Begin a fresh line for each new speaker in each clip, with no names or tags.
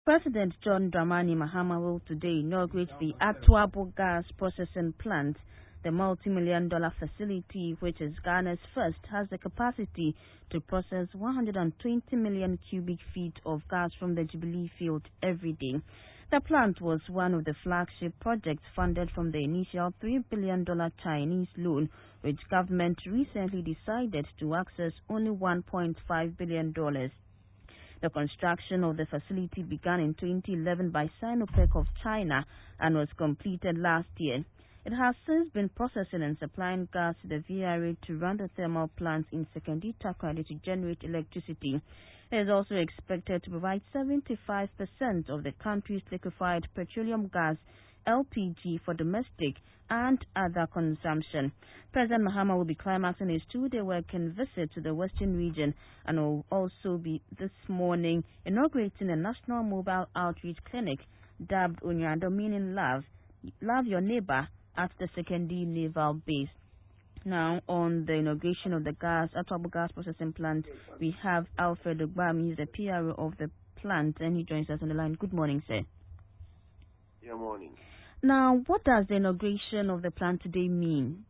President John Dramani Mahama will today inaugurate the Atuabo Gas Processing Plant. The multi-million-dollar facility, which is Ghana's first, has the capacity to process 120 million cubic feet of gas from the Jubilee field every day. The plant was one of the flagship projects funded from the initial $3 billion Chinese loan, which government recently decided to access only $1.5 billion. The construction of the facility began in 2011 by Sinopec of China and was completed last year. It has since been processing and supplying gas to the VRA to run the thermal plants in Sekondi Takoradi to generate electricity. It is also expected to provide 75% of the country's liquefied petroleum gas LPG for domestic and other consumption. President Mahama will be climaxing his two-day working visit to the Western region and will also be this morning inaugurating a national mobile outreach clinic dubbed Onyado, meaning love your neighbor, at the Sekondi Naval Base. Now, on the inauguration of the Atuabo Gas Processing Plant, we have Alfred Ogbami. He's the PRO of the plant, and he joins us on the line. Good morning, sir.
Good morning.
Now, what does the inauguration of the plant today mean?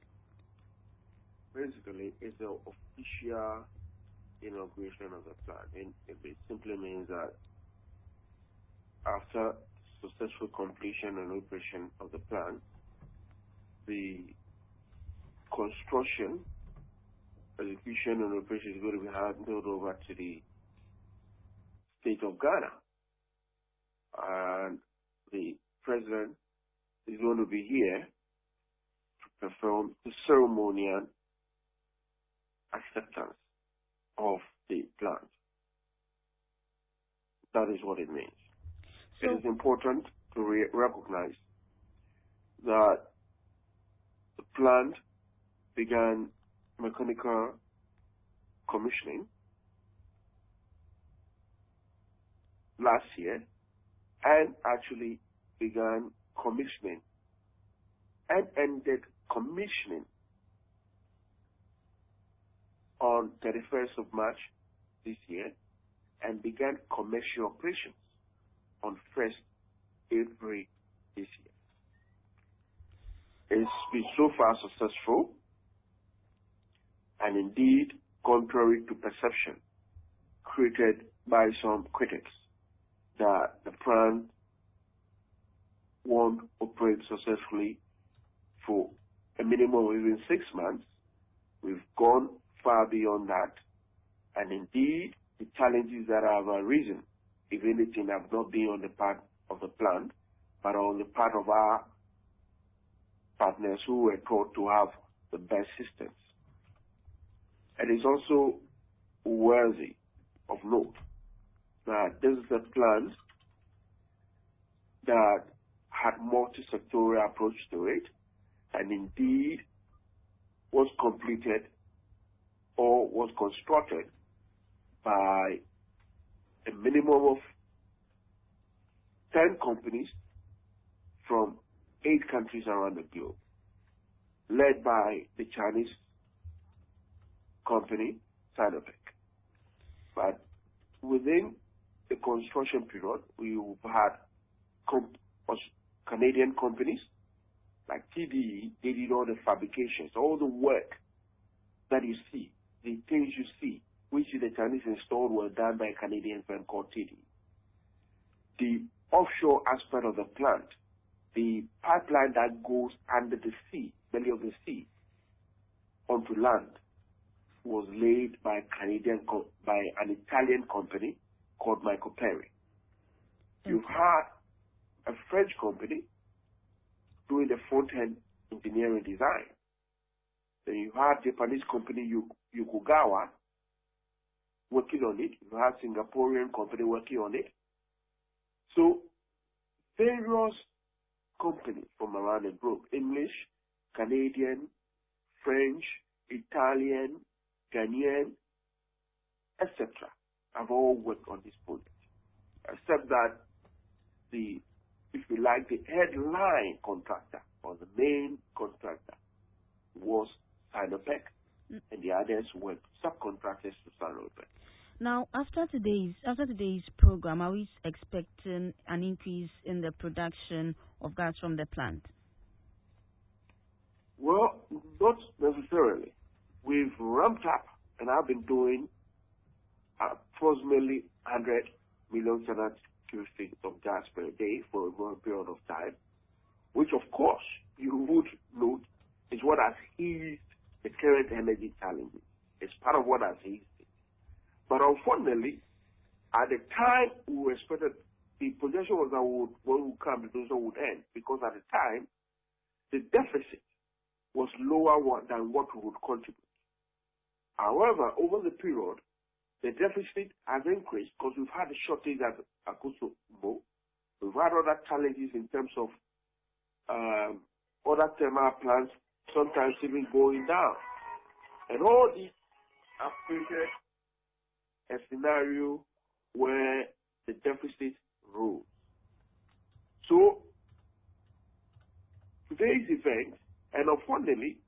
Basically, it's the official inauguration of the plant. And it simply means that after successful completion and operation of the plant, the construction, execution, and operation is going to be handed over to the state of Ghana. And the president is going to be here to perform the ceremonial acceptance of the plant. That is what it means. So it is important to recognize that the plant began mechanical commissioning last year and actually began commissioning and ended commissioning on 31st of March this year and began commercial operations on 1st April this year. It's been so far successful, and indeed, contrary to perception created by some critics that the plant won't operate successfully for a minimum of even 6 months. We've gone far beyond that, and indeed, the challenges that have arisen, if anything, have not been on the part of the plant, but on the part of our partners who were taught to have the best systems. It is also worthy of note that this is a plant that had multi-sectorial approach to it, and indeed was completed or was constructed by a minimum of 10 companies from 8 countries around the globe, led by the Chinese company, Sinopec. But within the construction period, we've had Canadian companies like TDE. They did all the fabrications, all the work that you see, the things you see, which the Chinese installed, were done by a Canadian firm called TDE. The offshore aspect of the plant, the pipeline that goes under the sea, belly of the sea, onto land, was laid by by an Italian company called Michael Perry. Okay. You've had a French company doing the front-end engineering design. Then you had Japanese company Yokogawa working on it. You had Singaporean company working on it. So various companies from around the globe, English, Canadian, French, Italian, Ghanaian, etc., have all worked on this project. Except that the headline contractor or the main contractor was Sinopec, and the others were subcontractors to Sinopec.
Now, after today's program, are we expecting an increase in the production of gas from the plant?
Well, not necessarily. We've ramped up, and I've been doing approximately 100 million standard cubic feet of gas per day for a long period of time, which, of course, you would note is what has eased the current energy challenges. It's part of what has eased it. But unfortunately, at the time we expected, the projection was that when we come, the projection would end, because at the time, the deficit was lower than what we would contribute. However, over the period, the deficit has increased because we've had a shortage at Akosombo. We've had other challenges in terms of other thermal plants sometimes even going down. And all these have created a scenario where the deficit rose. So today's event, and unfortunately,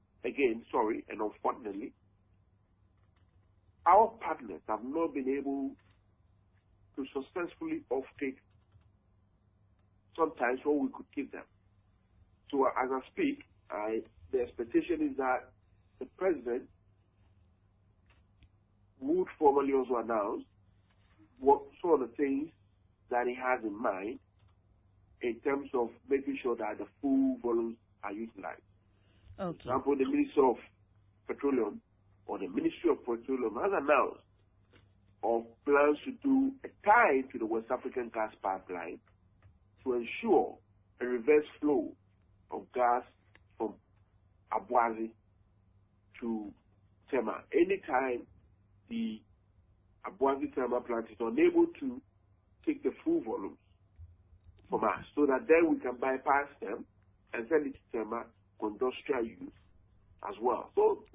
our partners have not been able to successfully offtake sometimes what we could give them. So as I speak, the expectation is that the president would formally also announce what sort of things that he has in mind in terms of making sure that the full volumes are utilized.
Okay.
For example, the Minister of Petroleum or the Ministry of Petroleum has announced of plans to do a tie to the West African gas pipeline to ensure a reverse flow of gas from Abuazi to Tema. Anytime the Abuazi Tema plant is unable to take the full volumes from us, so that then we can bypass them and send it to Tema for industrial use as well. So